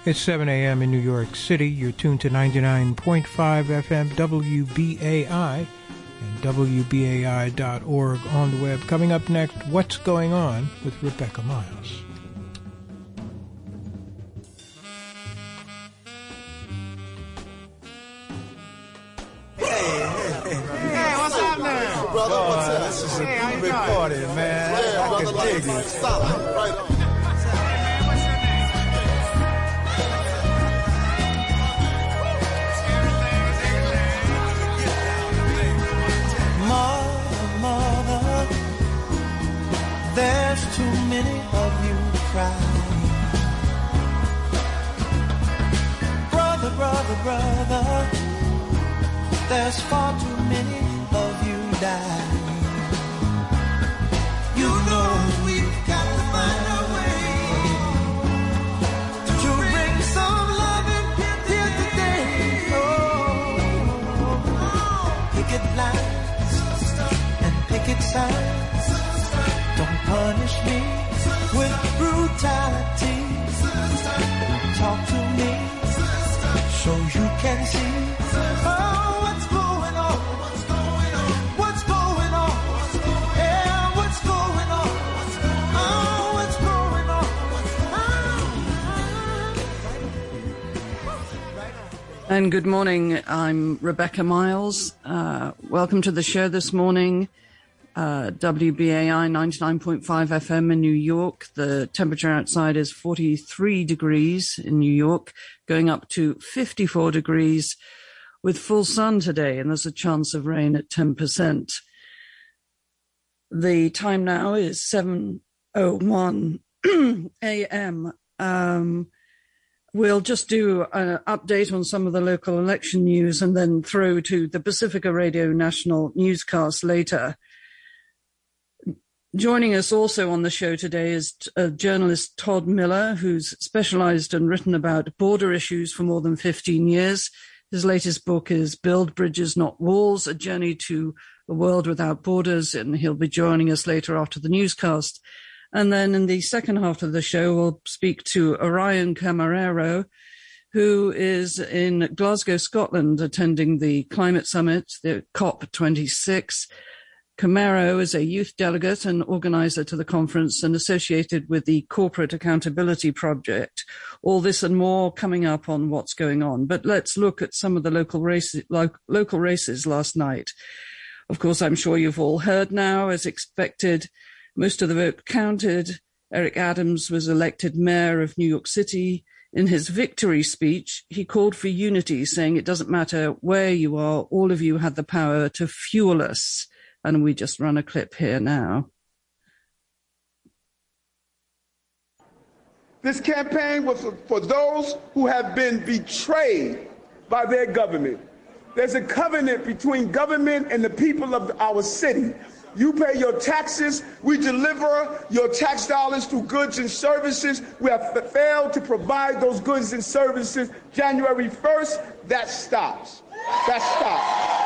It's 7 a.m. in New York City. You're tuned to 99.5 FM WBAI and WBAI.org on the web. Coming up next, What's Going On with Rebecca Miles. Hey, what's up now? Brother, what's up? This is a big party, man. Yeah, I brother, can dig it. solid. Right on. Mother, there's too many of you crying. Brother, there's far too many of you dying. You know we've got to find a way to bring some loving here today. Picket lines and picket signs. Don't punish me with brutality. Talk to me so you can see. What's going on? What's going on? Yeah, what's going on? What's going on? And good morning. I'm Rebecca Miles. Welcome to the show this morning. WBAI 99.5 FM in New York. The temperature outside is 43 degrees in New York, going up to 54 degrees with full sun today, and there's a chance of rain at 10%. The time now is 7:01 a.m. We'll just do an update on some of the local election news and then throw to the Pacifica Radio National newscast later. Joining us also on the show today is journalist Todd Miller, who's specialized and written about border issues for more than 15 years. His latest book is Build Bridges, Not Walls, A Journey to a World Without Borders, and he'll be joining us later after the newscast. And then in the second half of the show, we'll speak to Orion Camarero, who is in Glasgow, Scotland, attending the climate summit, the COP26. Camaro is a youth delegate and organizer to the conference and associated with the Corporate Accountability Project. All this and more coming up on What's Going On. But let's look at some of the local races last night. Of course, I'm sure you've all heard now, as expected, most of the vote counted. Eric Adams was elected mayor of New York City. In his victory speech, he called for unity, saying it doesn't matter where you are, all of you had the power to fuel us. And we just run a clip here now. This campaign was for those who have been betrayed by their government. There's a covenant between government and the people of our city. You pay your taxes, we deliver your tax dollars through goods and services. We have failed to provide those goods and services. January 1st, that stops. That stops.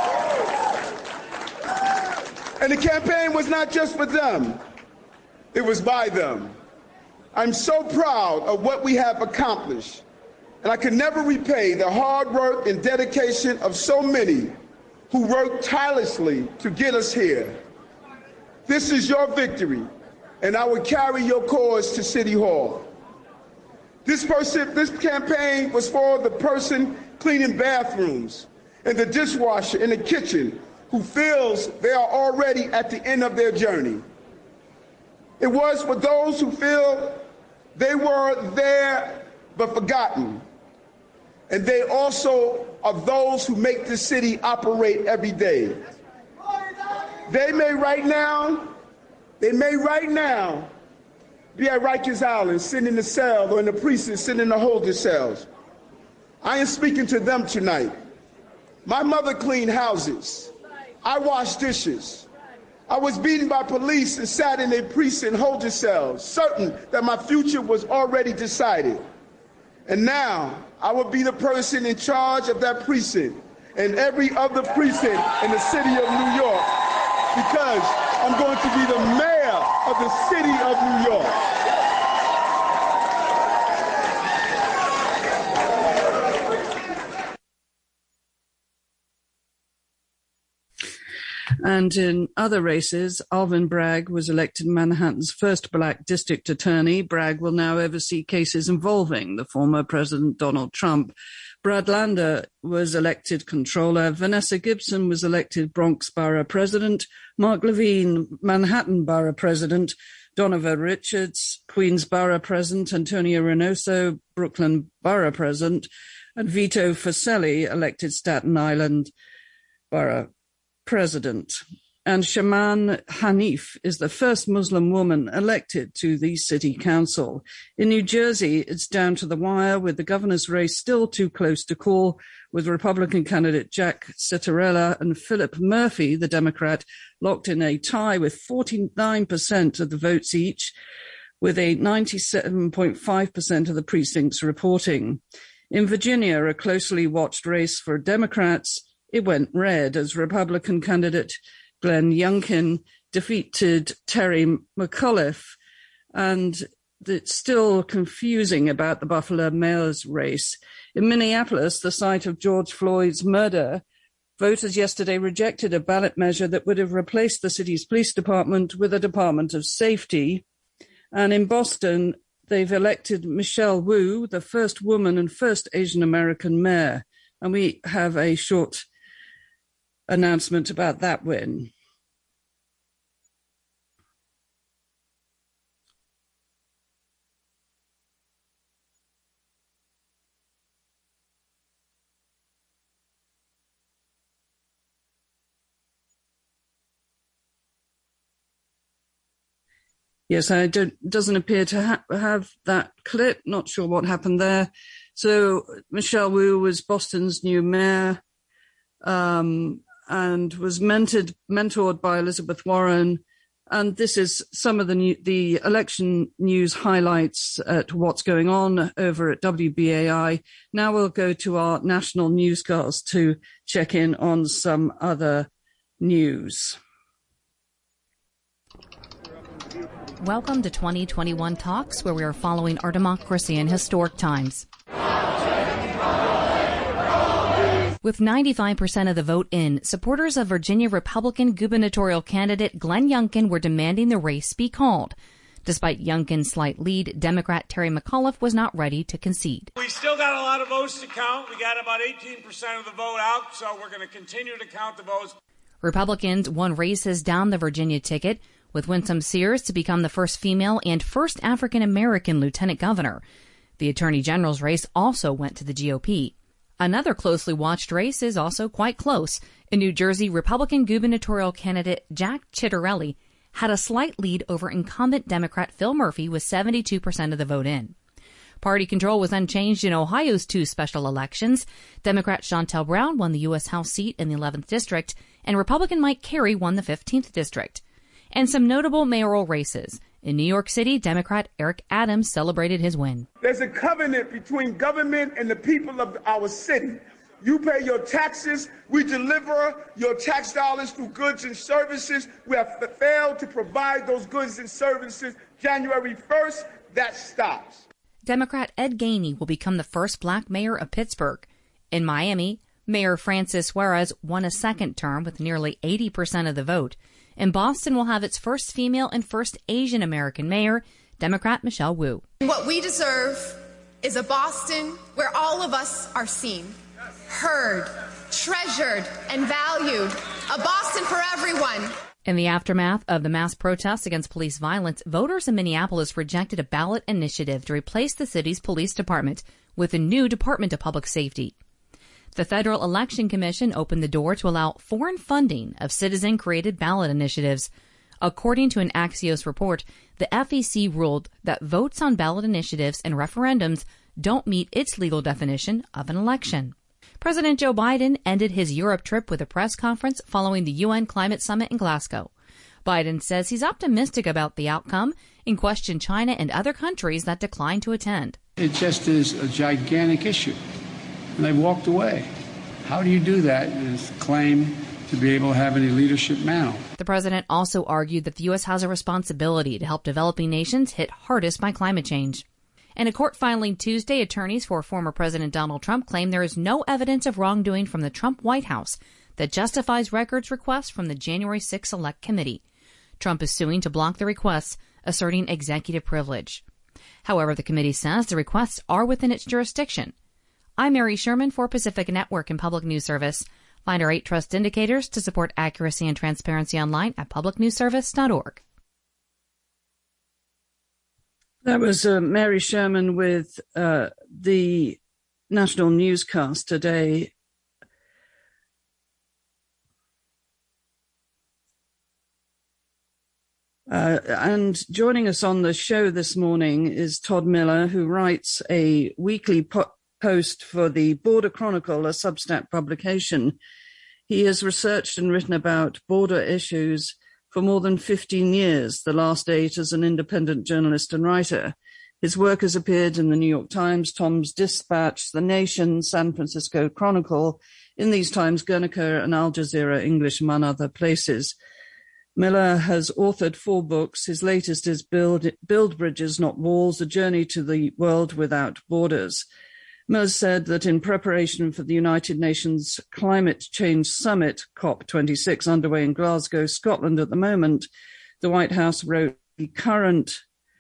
And the campaign was not just for them, it was by them. I'm so proud of what we have accomplished, and I can never repay the hard work and dedication of so many who worked tirelessly to get us here. This is your victory, and I will carry your cause to City Hall. This campaign was for the person cleaning bathrooms and the dishwasher in the kitchen who feels they are already at the end of their journey. It was for those who feel they were there but forgotten. And they also are those who make this city operate every day. They may right now be at Rikers Island, sitting in the cell, or in the precinct, sitting in the holding cells. I am speaking to them tonight. My mother cleaned houses. I washed dishes. I was beaten by police and sat in a precinct holding cells, certain that my future was already decided. And now I will be the person in charge of that precinct and every other precinct in the city of New York, because I'm going to be the mayor of the city of New York. And in other races, Alvin Bragg was elected Manhattan's first black district attorney. Bragg will now oversee cases involving the former President Donald Trump. Brad Lander was elected controller. Vanessa Gibson was elected Bronx Borough President. Mark Levine, Manhattan Borough President. Donovan Richards, Queens Borough President. Antonio Reynoso, Brooklyn Borough President. And Vito Foselli, elected Staten Island Borough President. And Shaman Hanif is the first Muslim woman elected to the city council. In New Jersey, it's down to the wire, with the governor's race still too close to call, with Republican candidate Jack Ciattarella and Philip Murphy, the Democrat, locked in a tie with 49% of the votes each, with a 97.5% of the precincts reporting. In Virginia, a closely watched race for Democrats, it went red as Republican candidate Glenn Youngkin defeated Terry McAuliffe, and it's still confusing about the Buffalo mayor's race. In Minneapolis, the site of George Floyd's murder, voters yesterday rejected a ballot measure that would have replaced the city's police department with a Department of Safety. And in Boston, they've elected Michelle Wu, the first woman and first Asian American mayor. And we have a short announcement about that win. Yes, doesn't appear to have that clip. Not sure what happened there. So Michelle Wu was Boston's new mayor, and was mentored by Elizabeth Warren. And this is some of the election news highlights at what's going on over at WBAI. Now we'll go to our national newscast to check in on some other news. Welcome to 2021 Talks, where we are following our democracy in historic times. With 95% of the vote in, supporters of Virginia Republican gubernatorial candidate Glenn Youngkin were demanding the race be called. Despite Youngkin's slight lead, Democrat Terry McAuliffe was not ready to concede. We still got a lot of votes to count. We got about 18% of the vote out, so we're going to continue to count the votes. Republicans won races down the Virginia ticket, with Winsome Sears to become the first female and first African-American lieutenant governor. The Attorney General's race also went to the GOP. Another closely watched race is also quite close. In New Jersey, Republican gubernatorial candidate Jack Ciattarella had a slight lead over incumbent Democrat Phil Murphy with 72% of the vote in. Party control was unchanged in Ohio's two special elections. Democrat Shontel Brown won the U.S. House seat in the 11th District, and Republican Mike Carey won the 15th District. And some notable mayoral races. In New York City, Democrat Eric Adams celebrated his win. There's a covenant between government and the people of our city. You pay your taxes. We deliver your tax dollars through goods and services. We have failed to provide those goods and services. January 1st, that stops. Democrat Ed Gainey will become the first black mayor of Pittsburgh. In Miami, Mayor Francis Suarez won a second term with nearly 80% of the vote. And Boston will have its first female and first Asian American mayor, Democrat Michelle Wu. What we deserve is a Boston where all of us are seen, heard, treasured, and valued. A Boston for everyone. In the aftermath of the mass protests against police violence, voters in Minneapolis rejected a ballot initiative to replace the city's police department with a new Department of Public Safety. The Federal Election Commission opened the door to allow foreign funding of citizen-created ballot initiatives. According to an Axios report, the FEC ruled that votes on ballot initiatives and referendums don't meet its legal definition of an election. President Joe Biden ended his Europe trip with a press conference following the UN Climate Summit in Glasgow. Biden says he's optimistic about the outcome and questioned China and other countries that declined to attend. It just is a gigantic issue. And they walked away. How do you do that and claim to be able to have any leadership now? The president also argued that the U.S. has a responsibility to help developing nations hit hardest by climate change. In a court filing Tuesday, attorneys for former President Donald Trump claim there is no evidence of wrongdoing from the Trump White House that justifies records requests from the January 6 Select Committee. Trump is suing to block the requests, asserting executive privilege. However, the committee says the requests are within its jurisdiction. I'm Mary Sherman for Pacific Network and Public News Service. Find our 8 trust indicators to support accuracy and transparency online at publicnewsservice.org. That was Mary Sherman with the national newscast today. And joining us on the show this morning is Todd Miller, who writes a weekly post for the Border Chronicle, a Substack publication. He has researched and written about border issues for more than 15 years, the last 8 as an independent journalist and writer. His work has appeared in the New York Times, Tom's Dispatch, The Nation, San Francisco Chronicle, in these times, Guernica and Al Jazeera English, among other places. Miller has authored 4 books. His latest is Build Bridges, Not Walls, A Journey to the World Without Borders. Miller said that in preparation for the United Nations Climate Change Summit, COP26, underway in Glasgow, Scotland at the moment, the White House wrote the current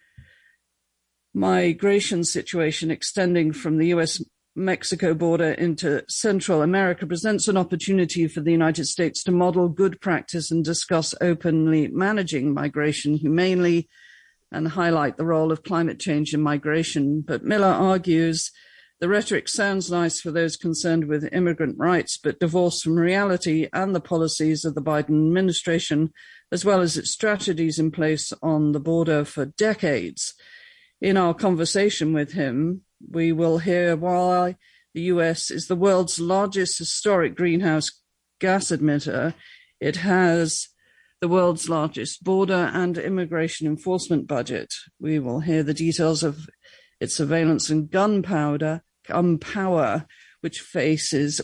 migration situation extending from the US-Mexico border into Central America presents an opportunity for the United States to model good practice and discuss openly managing migration humanely and highlight the role of climate change in migration. But Miller argues the rhetoric sounds nice for those concerned with immigrant rights, but divorced from reality and the policies of the Biden administration, as well as its strategies in place on the border for decades. In our conversation with him, we will hear why the U.S. is the world's largest historic greenhouse gas emitter. It has the world's largest border and immigration enforcement budget. We will hear the details of its surveillance and gun power, which faces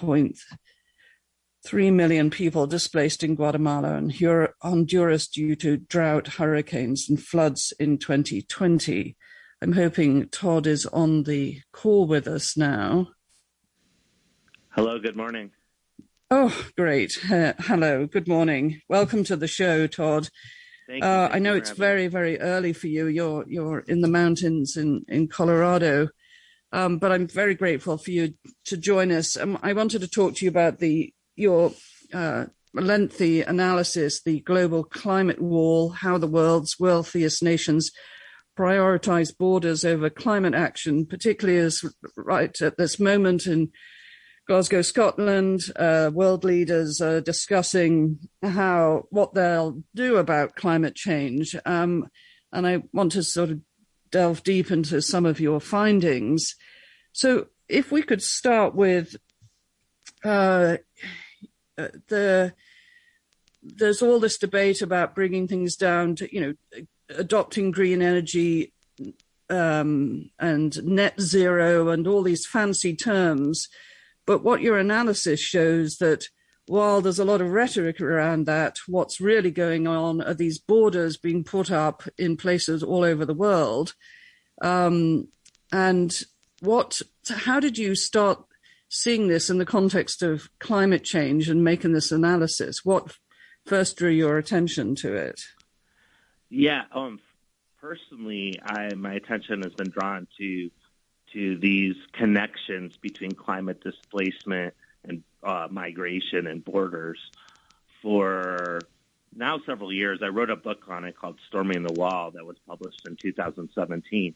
1.3 million people displaced in Guatemala and Honduras due to drought, hurricanes, and floods in 2020. I'm hoping Todd is on the call with us now. Hello, good morning. Oh, great. Hello, good morning. Welcome to the show, Todd. Thank you. I know it's very, very early for you. You're in the mountains in Colorado, but I'm very grateful for you to join us. I wanted to talk to you about your lengthy analysis, the global climate wall, how the world's wealthiest nations prioritize borders over climate action, particularly as right at this moment in Glasgow, Scotland, world leaders are discussing what they'll do about climate change. And I want to sort of delve deep into some of your findings. So if we could start with there's all this debate about bringing things down to, adopting green energy and net zero and all these fancy terms. But what your analysis shows that while there's a lot of rhetoric around that, what's really going on are these borders being put up in places all over the world. And how did you start seeing this in the context of climate change and making this analysis? What first drew your attention to it? Yeah, personally, my attention has been drawn to these connections between climate displacement and migration and borders for now several years. I wrote a book on it called Storming the Wall that was published in 2017.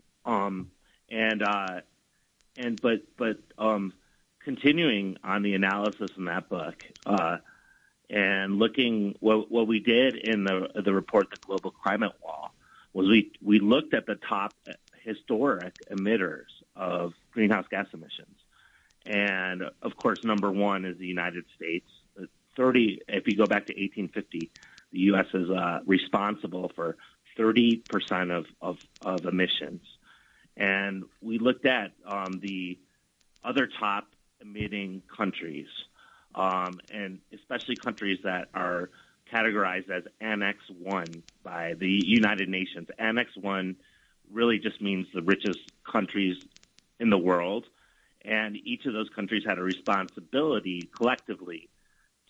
Continuing on the analysis in that book, and looking what we did in the report, The Global Climate Wall, was we looked at the top historic emitters of greenhouse gas emissions. And of course, number one is the United States. If you go back to 1850, the U.S. is responsible for 30% of emissions. And we looked at the other top emitting countries, and especially countries that are categorized as Annex 1 by the United Nations. Annex 1 really just means the richest countries in the world, and each of those countries had a responsibility collectively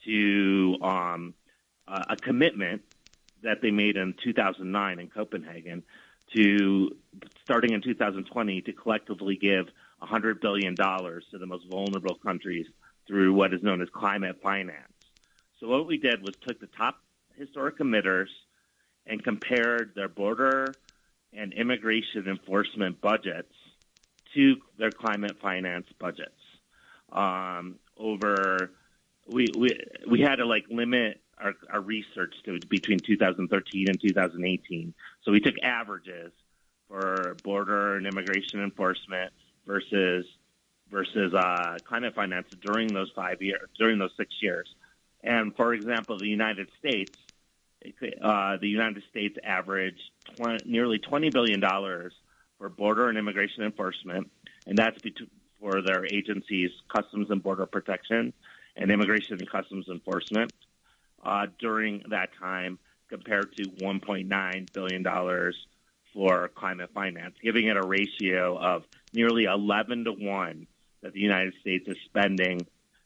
to a commitment that they made in 2009 in Copenhagen to, starting in 2020, to collectively give $100 billion to the most vulnerable countries through what is known as climate finance. So what we did was took the top historic emitters and compared their border and immigration enforcement budgets to their climate finance budgets. We had to limit our research to between 2013 and 2018. So we took averages for border and immigration enforcement versus climate finance during those 6 years. And for example, the United States averaged nearly $20 billion for border and immigration enforcement, and that's for their agencies, Customs and Border Protection and Immigration and Customs Enforcement during that time, compared to $1.9 billion for climate finance, giving it a ratio of nearly 11 to 1 that the United States is spending.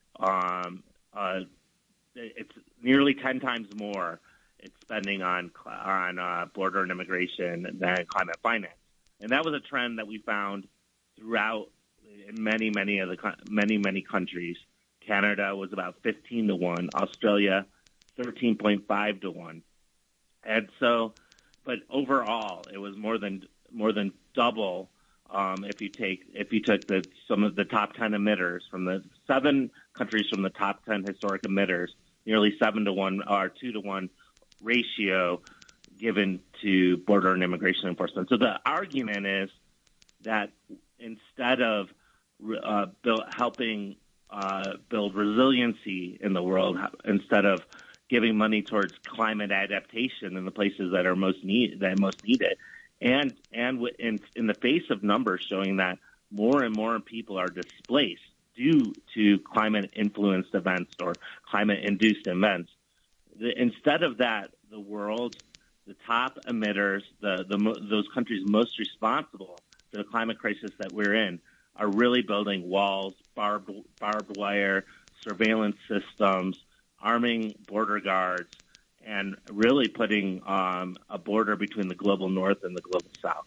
It's nearly 10 times more it's spending on border and immigration than climate finance. And that was a trend that we found throughout many countries. Canada was about 15 to 1, Australia 13.5 to 1. And so, but overall, it was more than double. If you took some of the top 10 emitters from the 7 countries from the top 10 historic emitters, nearly 7 to 1 or 2 to 1 ratio given to border and immigration enforcement. So the argument is that instead of helping build resiliency in the world, instead of giving money towards climate adaptation in the places that are most need it, and in the face of numbers showing that more and more people are displaced due to climate-influenced events or climate-induced events, instead of that, the world, the top emitters, those countries most responsible for the climate crisis that we're in, are really building walls, barbed wire, surveillance systems, arming border guards, and really putting a border between the global north and the global south.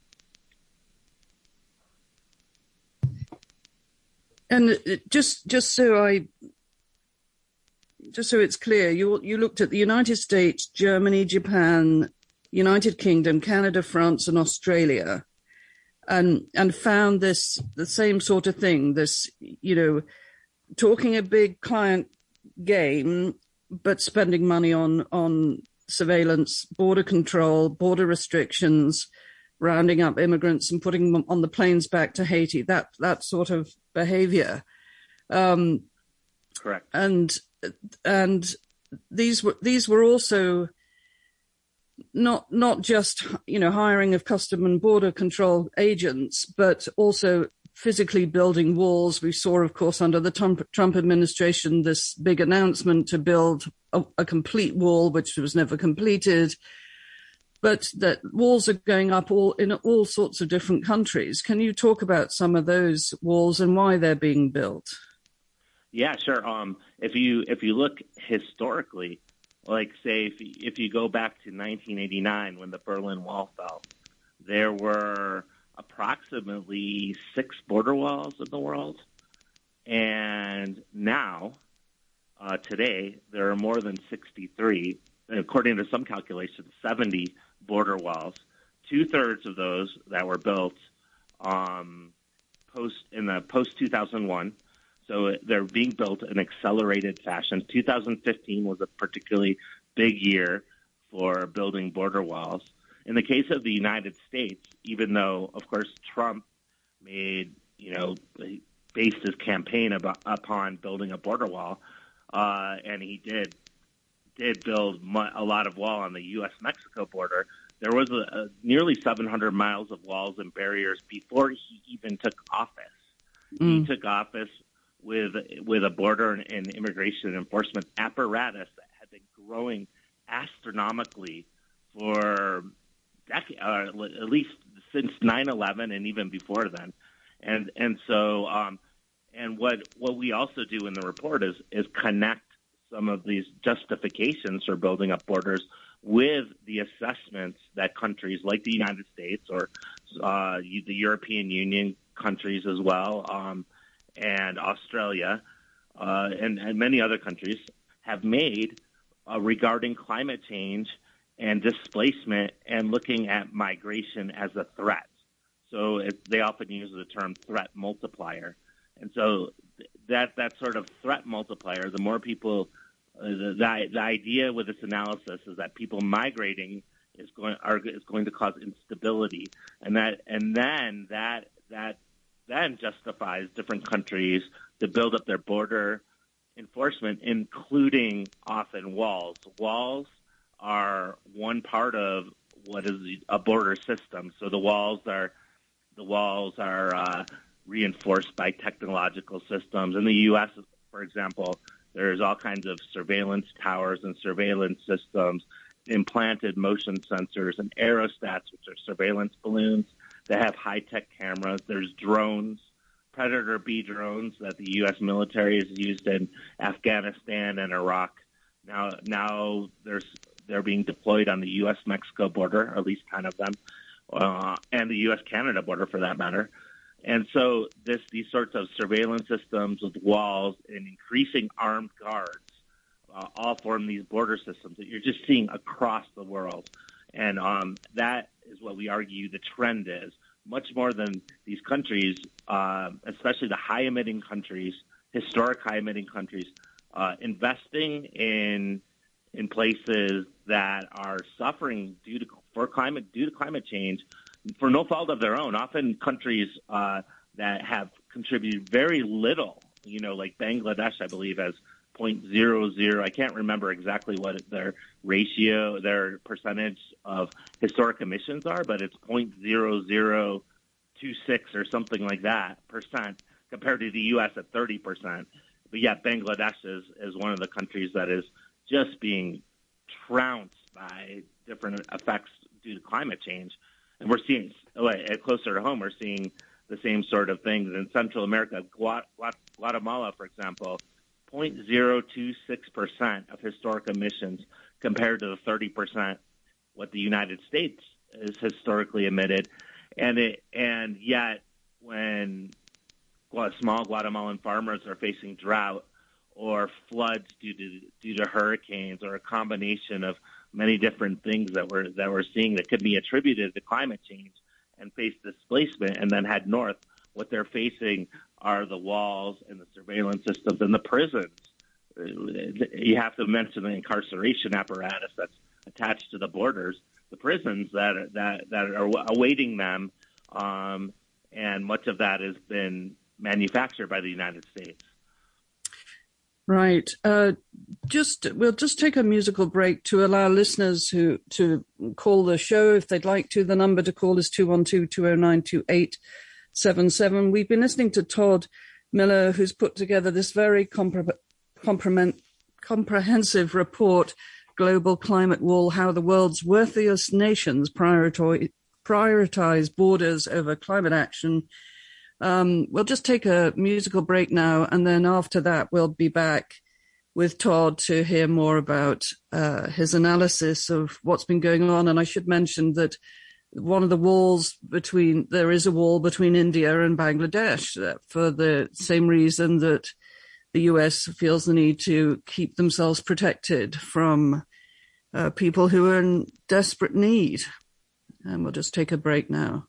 And just so it's clear, you looked at the United States, Germany, Japan, United Kingdom, Canada, France, and Australia, and found the same sort of thing. This, talking a big client game, but spending money on surveillance, border control, border restrictions, rounding up immigrants and putting them on the planes back to Haiti. That sort of behavior. Correct. And these were also not just hiring of custom and border control agents, but also physically building walls. We saw, of course, under the Trump administration, this big announcement to build a complete wall, which was never completed. But that walls are going up in all sorts of different countries. Can you talk about some of those walls and why they're being built? Yeah, sure. If you look historically, like say if you go back to 1989 when the Berlin Wall fell, there were approximately 6 border walls in the world, and now today there are more than 63. According to some calculations, 70 border walls. 2/3 of those that were built post 2001. So they're being built in accelerated fashion. 2015 was a particularly big year for building border walls. In the case of the United States, even though, of course, Trump based his campaign upon building a border wall, and he did build a lot of wall on the U.S.-Mexico border, there was nearly 700 miles of walls and barriers before he even took office. He took office with a border and immigration enforcement apparatus that had been growing astronomically for decades, at least since 9/11 and even before then. And so what we also do in the report is connect some of these justifications for building up borders with the assessments that countries like the United States or the European Union countries as well, and Australia, and many other countries have made regarding climate change and displacement and looking at migration as a threat. So they often use the term threat multiplier. And so that sort of threat multiplier, the more people, the idea with this analysis is that people migrating is going to cause instability, and then justifies different countries to build up their border enforcement, including often walls. Walls are one part of what is a border system. So the walls are reinforced by technological systems. In the U.S., for example, there's all kinds of surveillance towers and surveillance systems, implanted motion sensors, and aerostats, which are surveillance balloons that have high-tech cameras. There's drones, Predator B drones that the U.S. military has used in Afghanistan and Iraq. Now they're being deployed on the U.S.-Mexico border, or at least 10 of them, and the U.S.-Canada border for that matter. And so these sorts of surveillance systems with walls and increasing armed guards all form these border systems that you're just seeing across the world. And that is what we argue the trend is, much more than these countries, especially the high-emitting countries, historic high-emitting countries, investing in places that are suffering due to climate change for no fault of their own. Often countries that have contributed very little, like Bangladesh, I believe, has 0.00. I can't remember exactly what their percentage of historic emissions are, but it's 0.0026 or something like that percent compared to the U.S. at 30%. But yet Bangladesh is one of the countries that is just being trounced by different effects due to climate change. And we're seeing, closer to home, we're seeing the same sort of things in Central America. Guatemala, for example, 0.026% of historic emissions compared to the 30% what the United States has historically emitted. And yet when small Guatemalan farmers are facing drought or floods due to hurricanes or a combination of many different things that we're seeing that could be attributed to climate change and face displacement and then head north, what they're facing are the walls and the surveillance systems and the prisons. You have to mention the incarceration apparatus that's attached to the borders, the prisons that are awaiting them, and much of that has been manufactured by the United States. Right. We'll just take a musical break to allow listeners to call the show if they'd like to. The number to call is 212-209-2877. We've been listening to Todd Miller, who's put together this very comprehensive report, Global Climate Wall, How the World's Wealthiest Nations Prioritize Borders Over Climate Action. We'll just take a musical break now, and then after that we'll be back with Todd to hear more about his analysis of what's been going on. And I should mention that one of the walls there is a wall between India and Bangladesh for the same reason that the US feels the need to keep themselves protected from people who are in desperate need. And we'll just take a break now.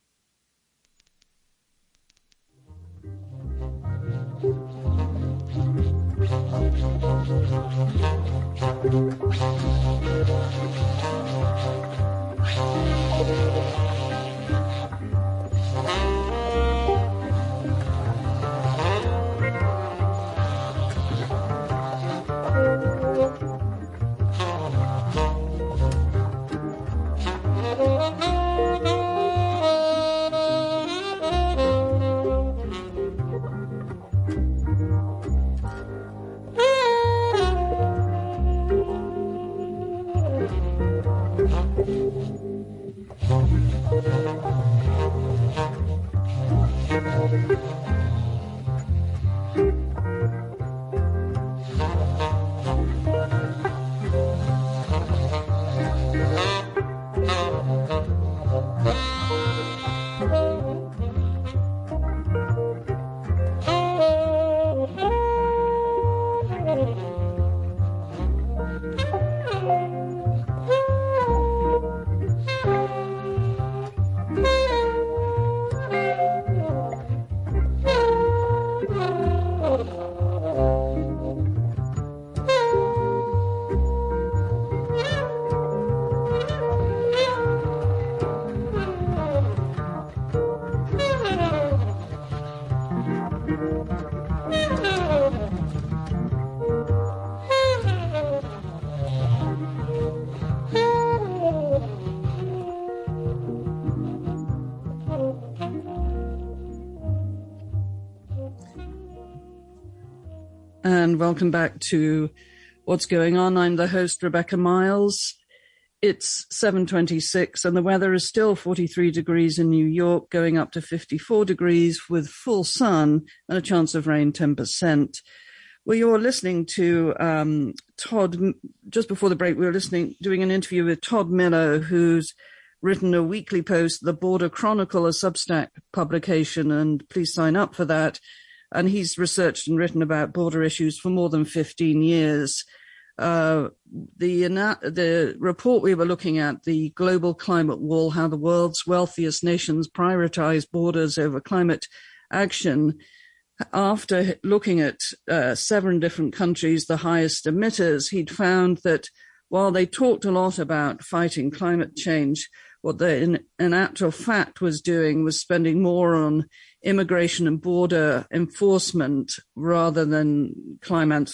and welcome back to What's Going On. I'm the host, Rebecca Miles. It's 7:26 and the weather is still 43 degrees in New York, going up to 54 degrees with full sun and a chance of rain 10%. Well, you're listening to Todd. Just before the break, we were doing an interview with Todd Miller, who's written a weekly post, The Border Chronicle, a Substack publication, and please sign up for that. And he's researched and written about border issues for more than 15 years. The report we were looking at, the Global Climate Wall, how the world's wealthiest nations prioritize borders over climate action. After looking at 7 different countries, the highest emitters, he'd found that while they talked a lot about fighting climate change, what they in actual fact was doing was spending more on immigration and border enforcement rather than climate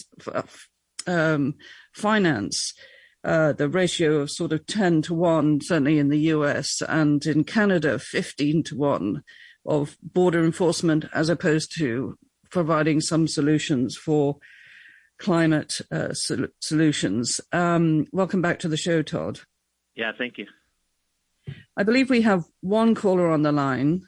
finance. The ratio of sort of 10 to 1, certainly in the US, and in Canada, 15 to 1 of border enforcement as opposed to providing some solutions for climate solutions. Welcome back to the show, Todd. Yeah, thank you. I believe we have one caller on the line.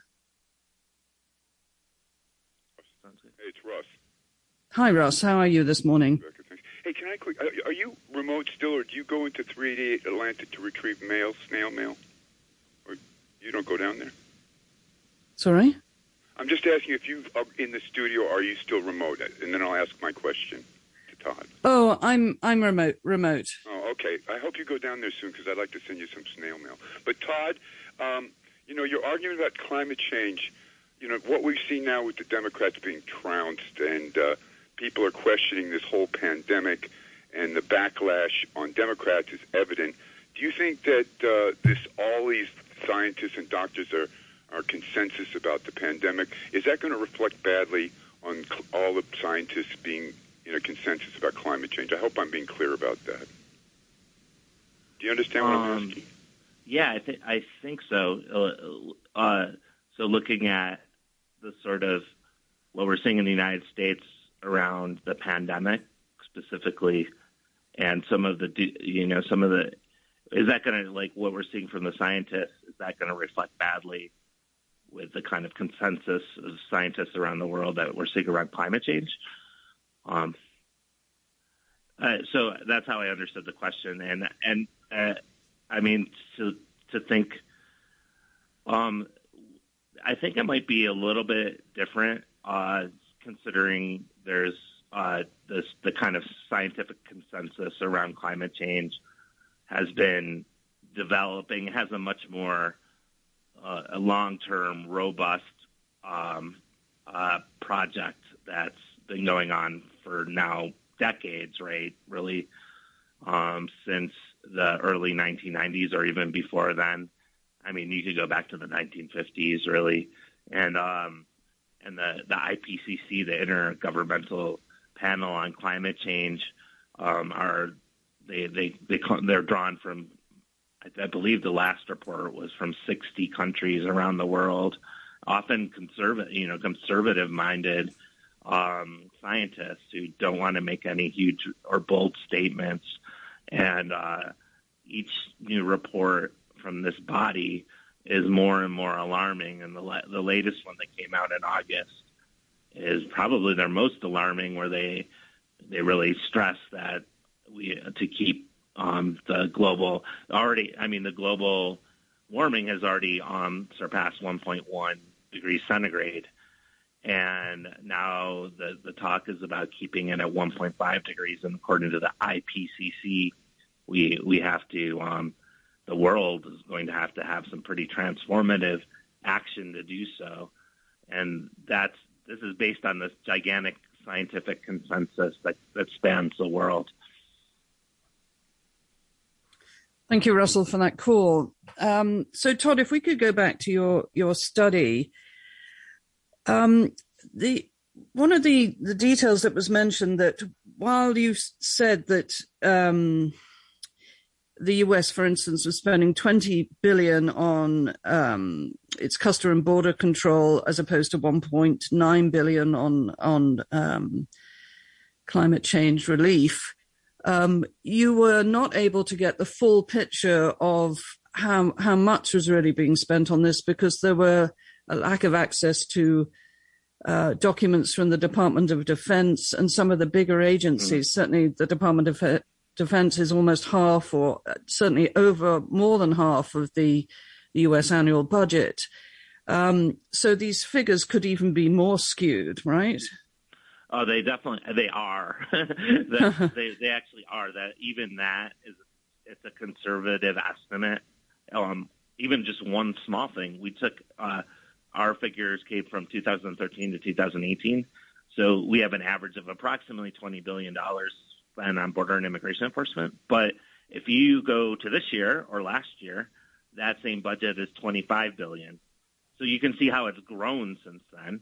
Hey, it's Russ. Hi, Russ. How are you this morning? Hey, can I quick? Are you remote still, or do you go into 388 Atlantic to retrieve mail, snail mail, or you don't go down there? Sorry? I'm just asking if you are in the studio. Are you still remote? And then I'll ask my question to Todd. Oh, I'm remote. Oh, okay. I hope you go down there soon because I'd like to send you some snail mail. But Todd, your argument about climate change, what we've seen now with the Democrats being trounced and people are questioning this whole pandemic and the backlash on Democrats is evident. Do you think that all these scientists and doctors are consensus about the pandemic? Is that going to reflect badly on all the scientists being in a consensus about climate change? I hope I'm being clear about that. Do you understand what I'm asking? Yeah, I think so. So looking at the sort of what we're seeing in the United States around the pandemic specifically, and some of the, is that going to, like what we're seeing from the scientists, is that going to reflect badly with the kind of consensus of scientists around the world that we're seeing around climate change? So that's how I understood the question. And I mean, to think, I think it might be a little bit different, considering there's the kind of scientific consensus around climate change has been developing, has a much more a long-term, robust project that's been going on for now decades, right? Really, since the early 1990s or even before then. I mean, you could go back to the 1950s, really, and the IPCC, the Intergovernmental Panel on Climate Change, they're drawn from. I believe the last report was from 60 countries around the world, often conservative-minded scientists who don't want to make any huge or bold statements. And each new report from this body is more and more alarming. And the latest one that came out in August is probably their most alarming, where they really stress that to keep the global warming has already surpassed 1.1 degrees centigrade. And now the talk is about keeping it at 1.5 degrees. And according to the IPCC, we have to, the world is going to have some pretty transformative action to do so. And this is based on this gigantic scientific consensus that spans the world. Thank you, Russell, for that call. So, Todd, if we could go back to your study, one of the details that was mentioned, that while you said that the US, for instance, was spending $20 billion on its customs and border control, as opposed to $1.9 billion on climate change relief, you were not able to get the full picture of how much was really being spent on this because there were a lack of access to documents from the Department of Defense and some of the bigger agencies. Certainly the Department of Defense is almost half, or certainly over more than half of the U.S. annual budget. So these figures could even be more skewed, right? Oh, they are. they actually are. That even that it's a conservative estimate. Even just one small thing, we took our figures came from 2013 to 2018, so we have an average of approximately $20 billion spent on border and immigration enforcement. But if you go to this year or last year, that same budget is $25 billion. So you can see how it's grown since then.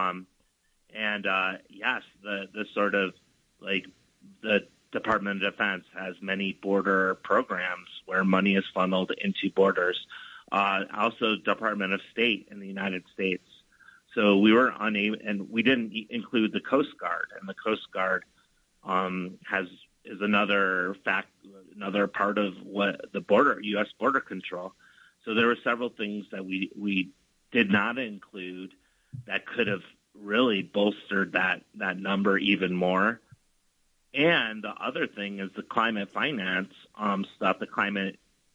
Yes, the sort of like the Department of Defense has many border programs where money is funneled into borders. Also, Department of State in the United States. So we were unable, and we didn't include the Coast Guard, and the Coast Guard is another part of what the U.S. border control. So there were several things that we did not include that could have really bolstered that number even more. And the other thing is the climate finance stuff, the climate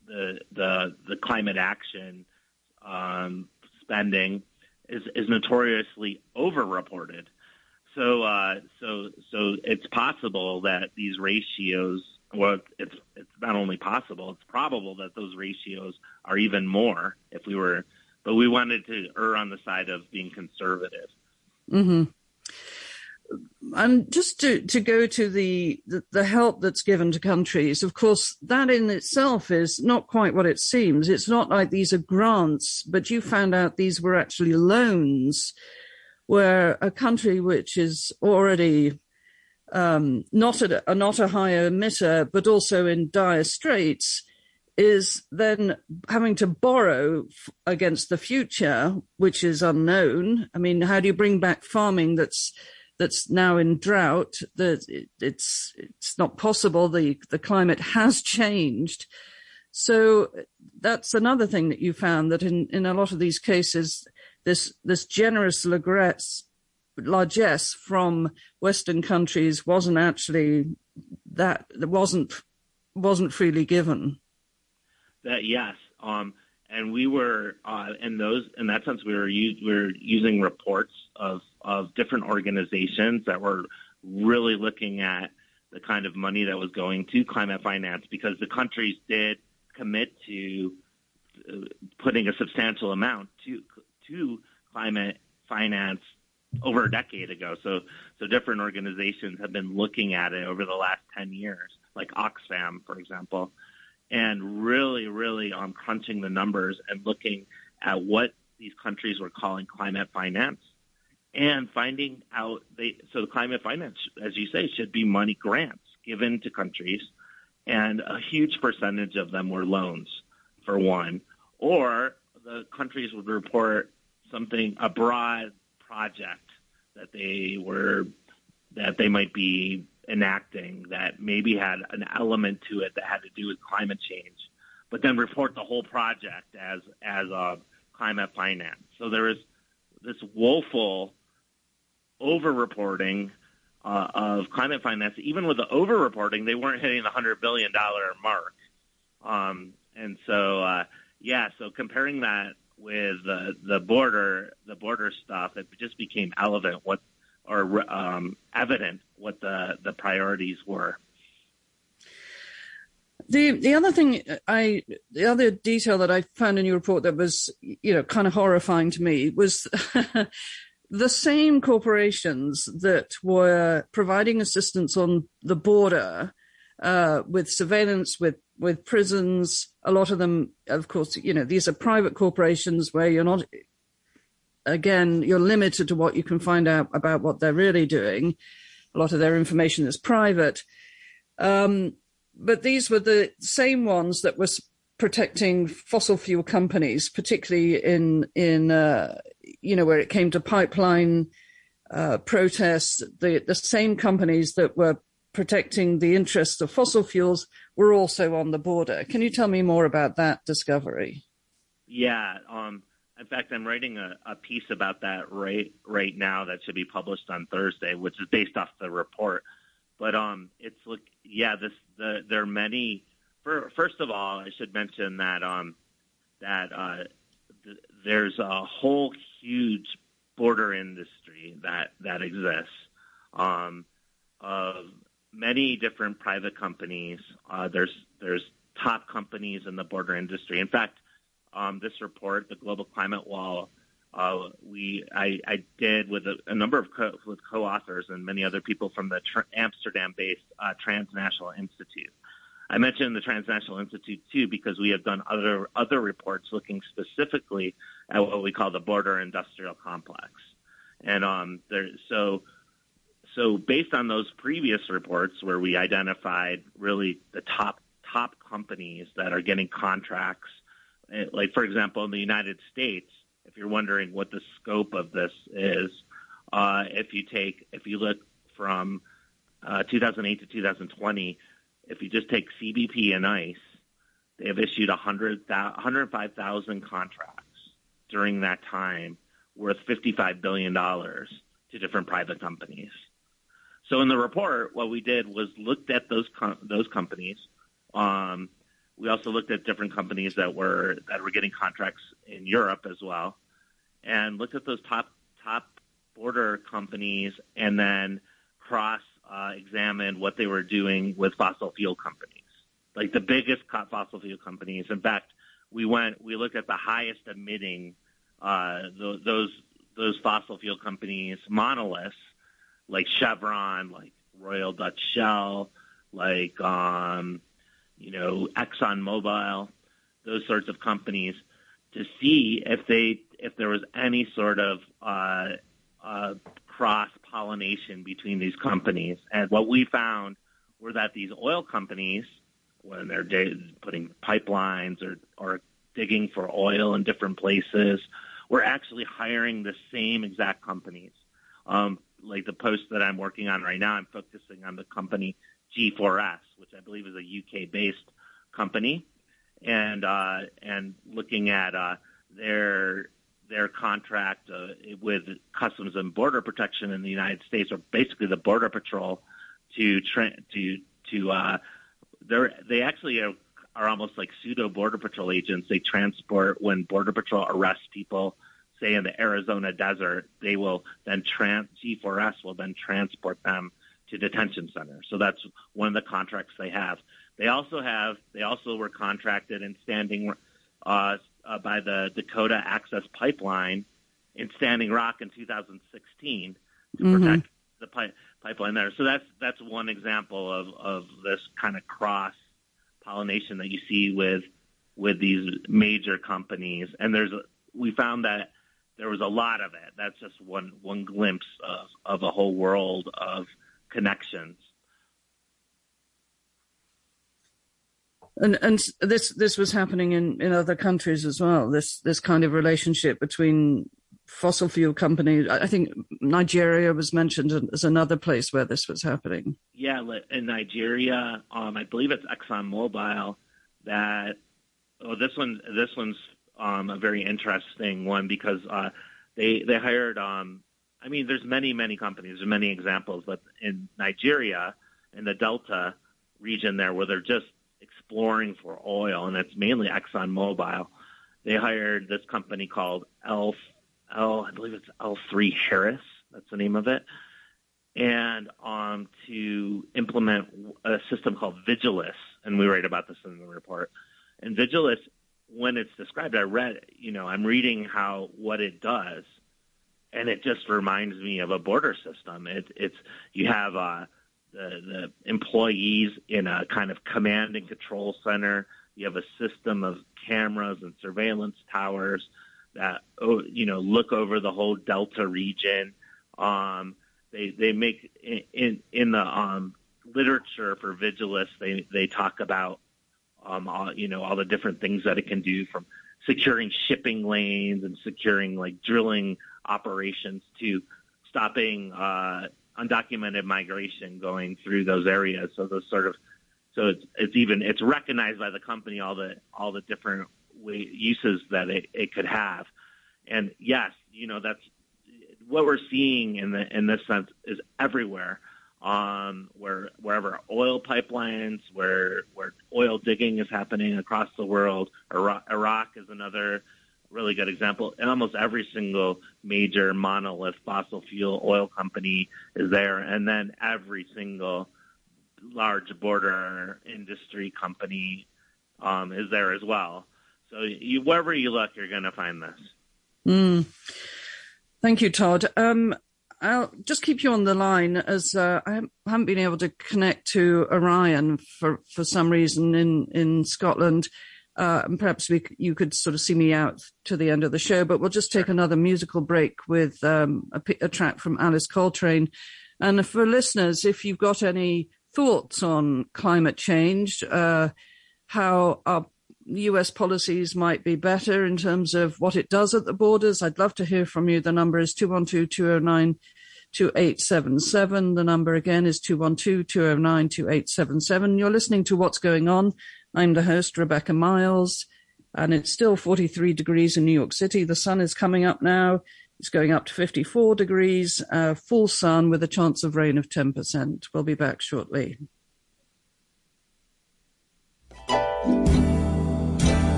action spending is notoriously overreported. So it's possible that these ratios, well, it's not only possible, it's probable that those ratios are even more but we wanted to err on the side of being conservative. Mm-hmm. And just to go to the help that's given to countries, of course, that in itself is not quite what it seems. It's not like these are grants, but you found out these were actually loans, where a country which is already not a high emitter, but also in dire straits, is then having to borrow against the future, which is unknown. I mean, how do you bring back farming that's now in drought? It's not possible. The climate has changed. So that's another thing that you found, that in a lot of these cases, this generous largesse from Western countries wasn't freely given. Yes. And we were in that sense we were using reports of different organizations that were really looking at the kind of money that was going to climate finance, because the countries did commit to putting a substantial amount to climate finance over a decade ago. So different organizations have been looking at it over the last 10 years, like Oxfam, for example, and really crunching the numbers and looking at what these countries were calling climate finance, and finding out so the climate finance, as you say, should be money grants given to countries, and a huge percentage of them were loans, for one, or the countries would report a broad project that they might be enacting that maybe had an element to it that had to do with climate change, but then report the whole project as climate finance. So there is this woeful over-reporting of climate finance. Even with the over-reporting, they weren't hitting the $100 billion mark. So comparing that with the border stuff, it just became evident what the priorities were. The other detail that I found in your report that was, kind of horrifying to me was the same corporations that were providing assistance on the border with surveillance, with prisons. A lot of them, of course, these are private corporations where you're limited to what you can find out about what they're really doing. A lot of their information is private. But these were the same ones that were protecting fossil fuel companies, particularly in where it came to pipeline protests, the same companies that were protecting the interests of fossil fuels were also on the border. Can you tell me more about that discovery? Yeah. In fact, I'm writing a piece about that right now that should be published on Thursday, which is based off the report. But there are many. First of all, I should mention that there's a whole huge border industry that exists of many different private companies. There's top companies in the border industry. In fact, this report, the Global Climate Wall, I did with a number of co-authors and many other people from the Amsterdam-based Transnational Institute. I mentioned the Transnational Institute too because we have done other reports looking specifically at what we call the border industrial complex, and so based on those previous reports where we identified really the top companies that are getting contracts, like for example in the United States. If you're wondering what the scope of this is, if you look from 2008 to 2020, if you just take CBP and ICE, they have issued 105,000 contracts during that time worth $55 billion to different private companies. So in the report, what we did was looked at those companies. We also looked at different companies that were getting contracts in Europe as well, and looked at those top border companies, and then examined what they were doing with fossil fuel companies, like the biggest fossil fuel companies. In fact, we looked at the highest emitting those fossil fuel companies, monoliths like Chevron, like Royal Dutch Shell, like ExxonMobil, those sorts of companies, to see if there was any sort of cross-pollination between these companies. And what we found were that these oil companies, when they're putting pipelines or digging for oil in different places, were actually hiring the same exact companies. Like the post that I'm working on right now, I'm focusing on the company G4S, which I believe is a UK-based company, and looking at their contract with Customs and Border Protection in the United States, or basically the Border Patrol, they actually are almost like pseudo Border Patrol agents. They transport, when Border Patrol arrests people, say in the Arizona desert, they will then G4S will then transport them to detention centers. So that's one of the contracts they have. They also were contracted in Standing by the Dakota Access Pipeline in Standing Rock in 2016 to protect the pipeline there. So that's one example of this kind of cross pollination that you see with these major companies. And we found that there was a lot of it. That's just one glimpse of a whole world of connections. And this was happening in other countries as well. This kind of relationship between fossil fuel companies. I think Nigeria was mentioned as another place where this was happening. Yeah, in Nigeria, I believe it's ExxonMobil. This one's a very interesting one because they hired. There's many companies. There's many examples, but in Nigeria, in the Delta region there, where they're just exploring for oil, and it's mainly ExxonMobil, they hired this company called I believe it's L3 Harris. That's the name of it, and to implement a system called Vigilis, and we write about this in the report. And Vigilis, when it's described, I'm reading what it does, and it just reminds me of a border system. You have the employees in a kind of command and control center. You have a system of cameras and surveillance towers that look over the whole Delta region. They make in the literature for Vigilis, they talk about all the different things that it can do, from securing shipping lanes and securing like drilling operations to stopping undocumented migration going through those areas. So it's recognized by the company all the different uses that it could have. And yes, that's what we're seeing in this sense is everywhere. Wherever oil pipelines, where oil digging is happening across the world. Iraq is another really good example. And almost every single major monolith fossil fuel oil company is there. And then every single large border industry company is there as well. So wherever you look, you're going to find this. Thank you, Todd. I'll just keep you on the line as I haven't been able to connect to Orion for some reason in Scotland. And perhaps you could sort of see me out to the end of the show, but we'll just take another musical break with a track from Alice Coltrane. And for listeners, if you've got any thoughts on climate change, how our US policies might be better in terms of what it does at the borders, I'd love to hear from you. The number is 212-209-2877. The number again is 212-209-2877. You're listening to What's Going On. I'm the host, Rebecca Miles, and it's still 43 degrees in New York City. The sun is coming up now. It's going up to 54 degrees, full sun with a chance of rain of 10%. We'll be back shortly.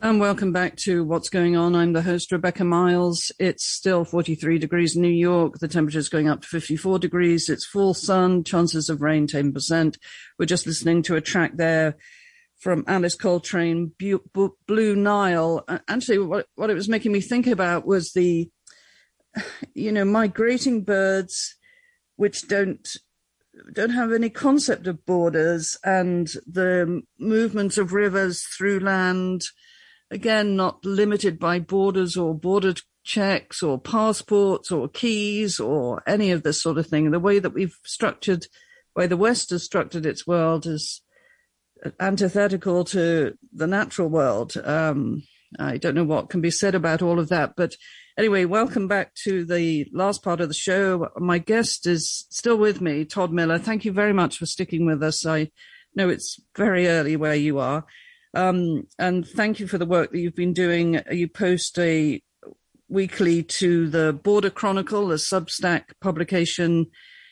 And welcome back to What's Going On. I'm the host, Rebecca Miles. It's still 43 degrees in New York. The temperature is going up to 54 degrees. It's full sun, chances of rain 10%. We're just listening to a track there from Alice Coltrane, Blue Nile. Actually, what it was making me think about was the, migrating birds, which don't have any concept of borders, and the movement of rivers through land, again, not limited by borders or border checks or passports or keys or any of this sort of thing. The way that the West has structured its world is antithetical to the natural world. I don't know what can be said about all of that, but anyway, welcome back to the last part of the show. My guest is still with me, Todd Miller. Thank you very much for sticking with us. I know it's very early where you are. And thank you for the work that you've been doing. You post a weekly to the Border Chronicle, a Substack publication.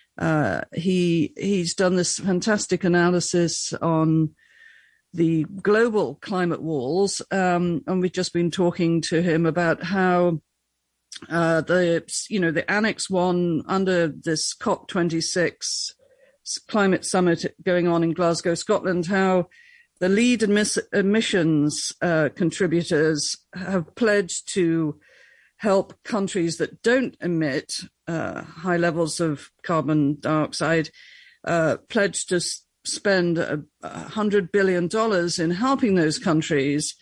He's done this fantastic analysis on the global climate walls. And we've just been talking to him about how the Annex 1 under this COP26 climate summit going on in Glasgow, Scotland, how the lead emissions contributors have pledged to help countries that don't emit high levels of carbon dioxide, pledged to spend $100 billion in helping those countries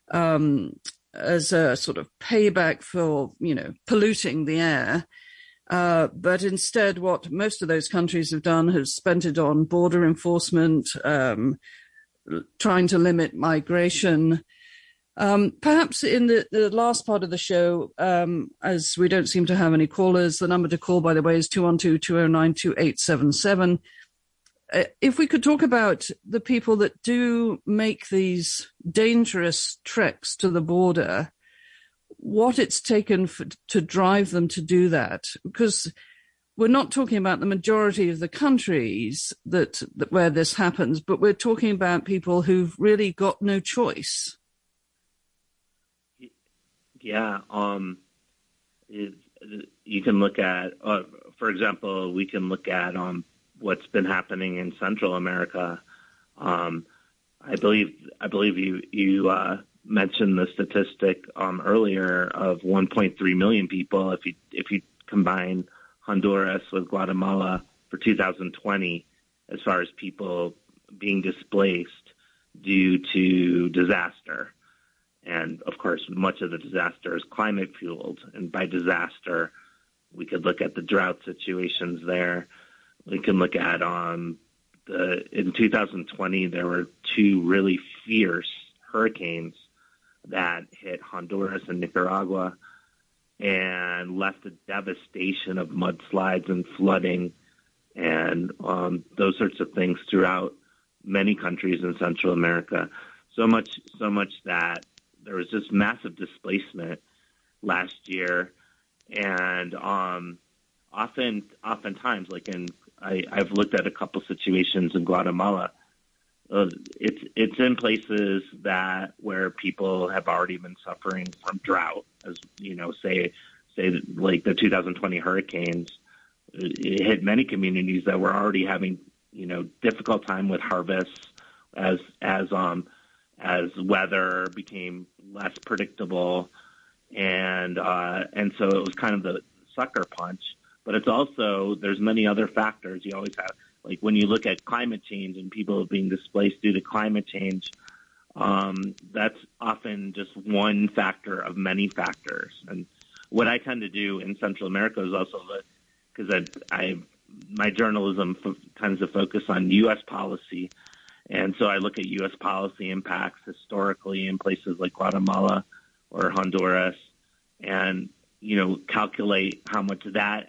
as a sort of payback for, polluting the air. But instead, what most of those countries have done has spent it on border enforcement, trying to limit migration. Perhaps in the last part of the show, as we don't seem to have any callers, the number to call, by the way, is 212-209-2877. If we could talk about the people that do make these dangerous treks to the border, what it's taken to drive them to do that, because we're not talking about the majority of the countries that where this happens, but we're talking about people who've really got no choice. Yeah, you can look at, for example, we can look at what's been happening in Central America. I believe you mentioned the statistic earlier of 1.3 million people. If you combine Honduras with Guatemala for 2020, as far as people being displaced due to disaster. And of course, much of the disaster is climate fueled. And by disaster, we could look at the drought situations there. We can look at in 2020, there were two really fierce hurricanes that hit Honduras and Nicaragua and left a devastation of mudslides and flooding and those sorts of things throughout many countries in Central America. So much that there was just massive displacement last year, and oftentimes, like I've looked at a couple situations in Guatemala. It's in places where people have already been suffering from drought, as say like the 2020 hurricanes. It hit many communities that were already having difficult time with harvests as weather became less predictable, and so it was kind of the sucker punch. But it's also, there's many other factors. You always have, like when you look at climate change and people being displaced due to climate change, that's often just one factor of many factors. And what I tend to do in Central America is also because my journalism tends to focus on U.S. policy. And so I look at U.S. policy impacts historically in places like Guatemala or Honduras and, calculate how much that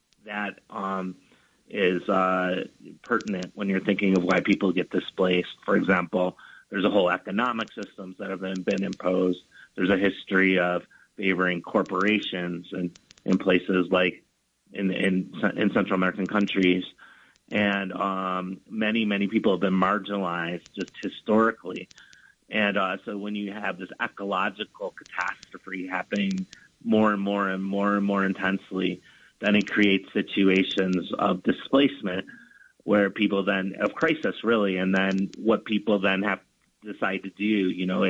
is pertinent when you're thinking of why people get displaced. For example, there's a whole economic systems that have been imposed. There's a history of favoring corporations and in places like in Central American countries. And many people have been marginalized just historically. And so when you have this ecological catastrophe happening more and more and more and more intensely, then it creates situations of displacement where people then, of crisis really, and then what people then have to decide to do.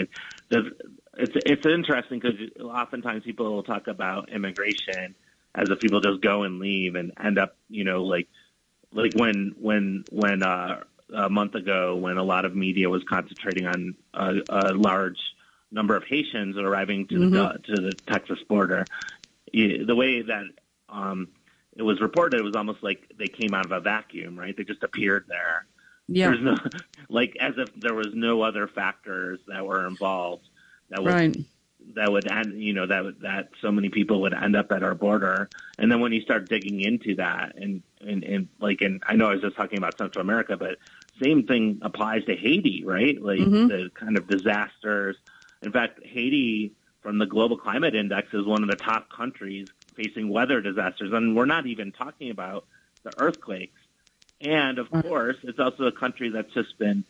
It's interesting because oftentimes people will talk about immigration as if people just go and leave and end up, like when a month ago when a lot of media was concentrating on a large number of Haitians arriving to the Texas border. The way that it was reported, it was almost like they came out of a vacuum, right? They just appeared there. Yeah. There's no, as if there was no other factors that were involved that would end, that so many people would end up at our border. And then when you start digging into that and I know I was just talking about Central America, but same thing applies to Haiti, right? The kind of disasters. In fact, Haiti, from the Global Climate Index, is one of the top countries facing weather disasters. And we're not even talking about the earthquakes. And, of course, it's also a country that's just been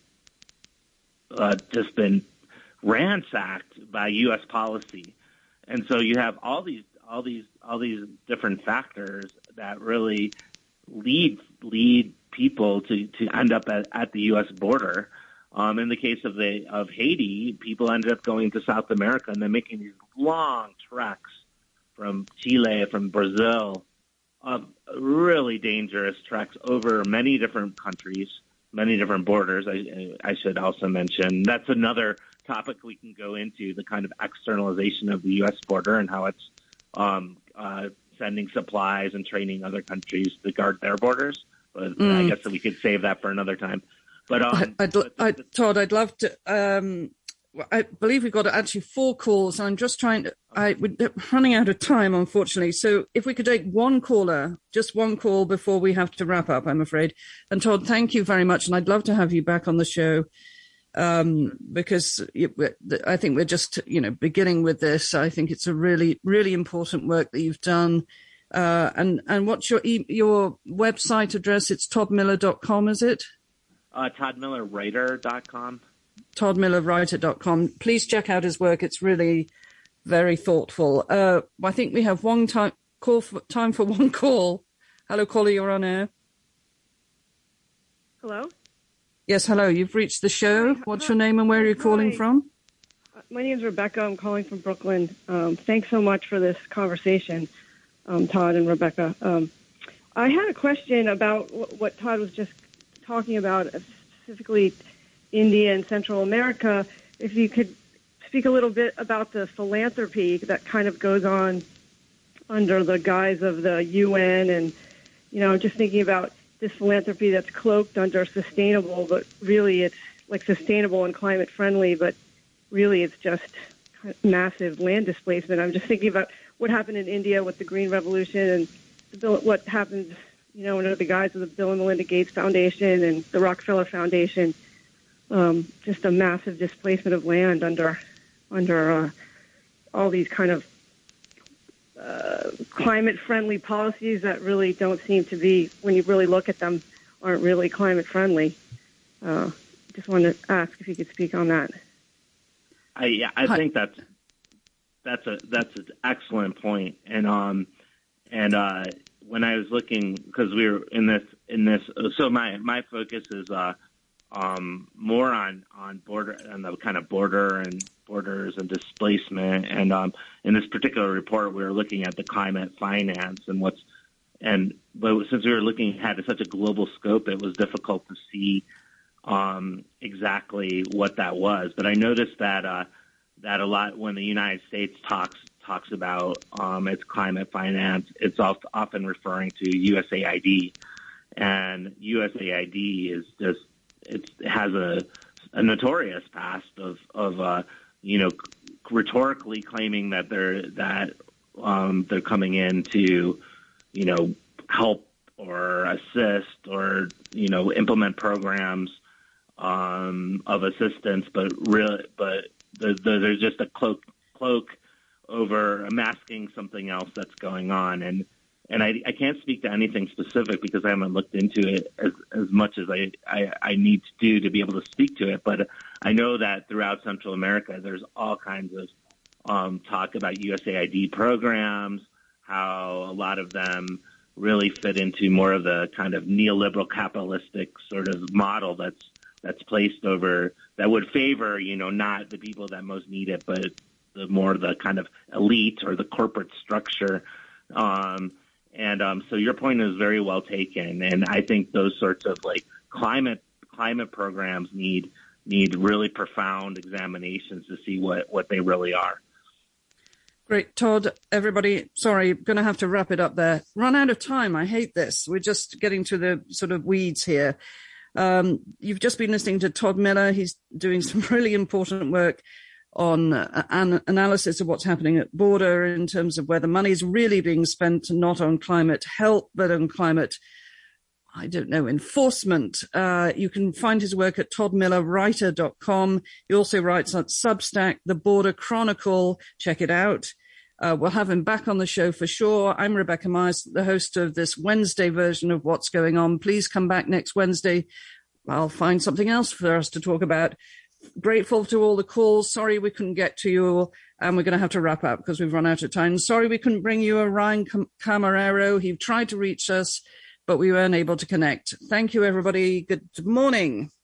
ransacked by U.S. policy. And so you have all these different factors that really lead people to end up at the U.S. border. In the case of Haiti, people ended up going to South America and then making these long treks from Chile, from Brazil, really dangerous treks over many different countries, many different borders. I should also mention that's another topic we can go into, the kind of externalization of the U.S. border and how it's sending supplies and training other countries to guard their borders. But I guess we could save that for another time. But Todd, I'd love to. I believe we've got actually 4 calls. I'm just we're running out of time, unfortunately. So if we could take one caller, just one call before we have to wrap up, I'm afraid. And Todd, thank you very much. And I'd love to have you back on the show because I think we're just, beginning with this. I think it's a really, really important work that you've done. And what's your website address? It's toddmiller.com, is it? toddmillerwriter.com. toddmillerwriter.com. Please check out his work. It's really very thoughtful. I think we have time for one call. Hello, caller, you're on air. Hello? Yes, hello. You've reached the show. What's your name and where are you calling from? My name is Rebecca. I'm calling from Brooklyn. Thanks so much for this conversation, Todd and Rebecca. I had a question about what Todd was just talking about, specifically India and Central America. If you could speak a little bit about the philanthropy that kind of goes on under the guise of the UN and, just thinking about this philanthropy that's cloaked under sustainable, but really it's like sustainable and climate friendly, but really it's just massive land displacement. I'm just thinking about what happened in India with the Green Revolution and what happened, under the guise of the Bill and Melinda Gates Foundation and the Rockefeller Foundation. Just a massive displacement of land under all these kind of climate-friendly policies that really don't seem to be, when you really look at them, aren't really climate-friendly. Just wanted to ask if you could speak on that. I think that's an excellent point. And when I was looking, because we were in this, so my focus is more on the kind of borders and displacement. And in this particular report, we were looking at the climate finance but since we were looking at such a global scope, it was difficult to see exactly what that was. But I noticed that a lot when the United States talks about its climate finance, it's often referring to USAID, and USAID is just it has a notorious past of rhetorically claiming that they're coming in to help or assist or implement programs of assistance, but there's just a cloak over masking something else that's going on. And And I can't speak to anything specific because I haven't looked into it as much as I need to do to be able to speak to it. But I know that throughout Central America, there's all kinds of talk about USAID programs, how a lot of them really fit into more of the kind of neoliberal capitalistic sort of model that's placed over, that would favor, not the people that most need it, but the kind of elite or the corporate structure. So your point is very well taken, and I think those sorts of like climate programs need really profound examinations to see what they really are. Great, Todd. Everybody, sorry, going to have to wrap it up there. Run out of time. I hate this. We're just getting to the sort of weeds here. You've just been listening to Todd Miller. He's doing some really important work on an analysis of what's happening at border in terms of where the money is really being spent, not on climate help, but on climate, enforcement. You can find his work at toddmillerwriter.com. He also writes on Substack, The Border Chronicle. Check it out. We'll have him back on the show for sure. I'm Rebecca Myers, the host of this Wednesday version of What's Going On. Please come back next Wednesday. I'll find something else for us to talk about. Grateful to all the calls. Sorry we couldn't get to you all, and we're going to have to wrap up because we've run out of time. Sorry we couldn't bring you a Ryan Camarero. He tried to reach us, but we weren't able to connect. Thank you, everybody. Good morning.